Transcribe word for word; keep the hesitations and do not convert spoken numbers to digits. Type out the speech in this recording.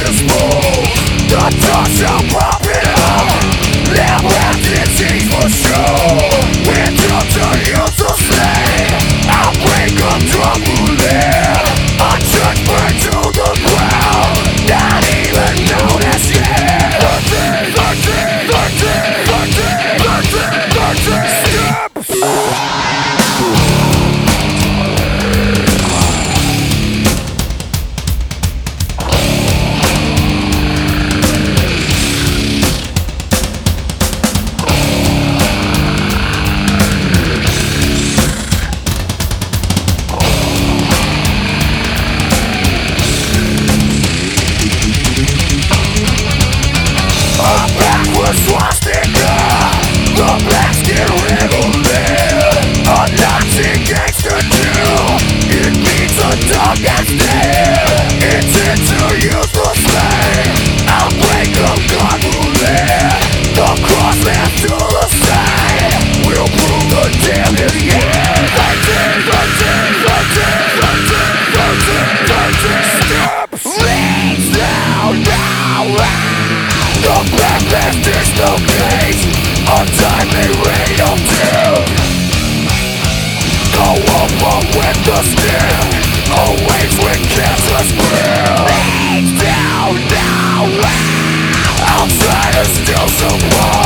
dispose. The dust shall pop it up. Live entities for sure. We're up to heal to slay. I'll break up tumbling. A church burned to the ground. Not even known as yet. Thirteen, thirteen, thirteen, thirteen, thirteen, thirteen steps. Swastika, the black skin rebel, a Nazi gangster too. It beats a dog that's dead. Intent to use the slave. Outbreak of God roulette. The cross left to the side. We'll prove the damned is yeah. Thirteen, thirteen, thirteen, thirteen, thirteen, thirteen steps. Leads down, down. The black past dislocates. Untimely rain of doom. The wolf with the skin awaits when cancer's brew. Leads down, down. Outsiders still support.